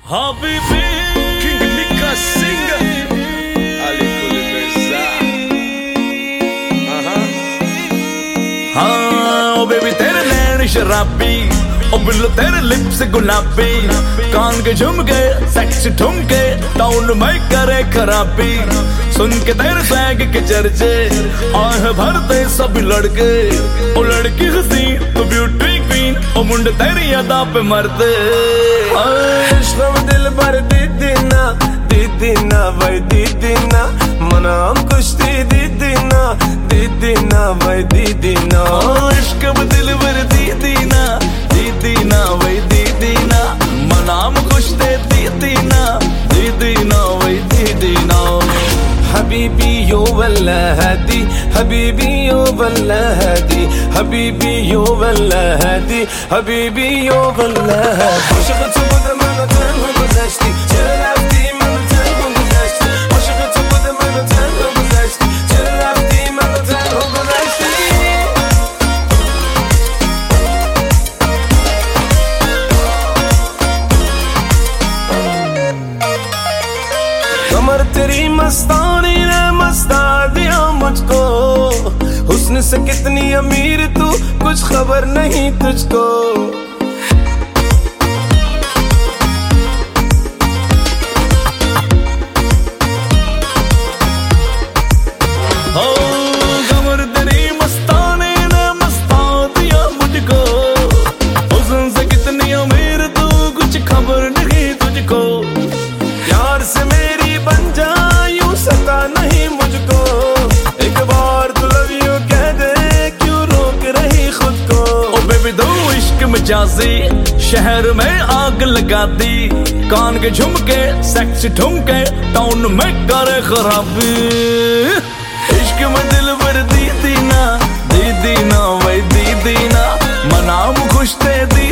Habibi, King Nika singer, Ali Kuli Beza. हाँ ओ baby तेरे नैन शराबी, ओ बिल्लो तेरे लिप्स गुलाबी, कान के झुमके सेक्स ठुमके टाउन में करे खराबी। सुन के तेरे स्वैग के चर्चे आह भरते सभी लड़के, ओ लड़की हंसी तो ब्यूटी क्वीन, ओ मुंडे तेरी अदा पे मरते। इश्क़ दिल भर दीदी ना भाई दीदी ना मना हम कुश्ती दीदी ना भाई दीदी ना। इश्क दिल भर दीदी ना भाई दीदी ना मना हम खुश दे दीदी ना भाई दीदी ना। हबीबी यो वल्ला हदी हबीबी यो वल्ला हदी हबीबी यो वल्ला हदी हबीबी यो वल्ला हदी Aşıkı topuda manaten huguzashti Chirrafti manaten huguzashti Aşıkı topuda manaten huguzashti Chirrafti manaten huguzashti कमर तेरी मस्तानी ने मस्ता दिया मुझको, हुस्न से कितनी अमीर तू कुछ खबर नहीं तुझको। हो कमर तेरी मस्तानी ने मस्ता दिया मुझको, हुस्न से कितनी अमीर तू कुछ खबर नहीं तुझको। प्यार से मेरी बन जा यूं सता नहीं मुझको, एक बार तू लव यू कह दे क्यों रोक रही खुद को। ओ बेबी दो इश्क मजाजी शहर में आग लगा दी, कान के झुमके सेक्स ठुमके टाउन में करे खराबी। इश्क में दिल भर दीदी ना भाई दीदी ना मनाम खुश थे दी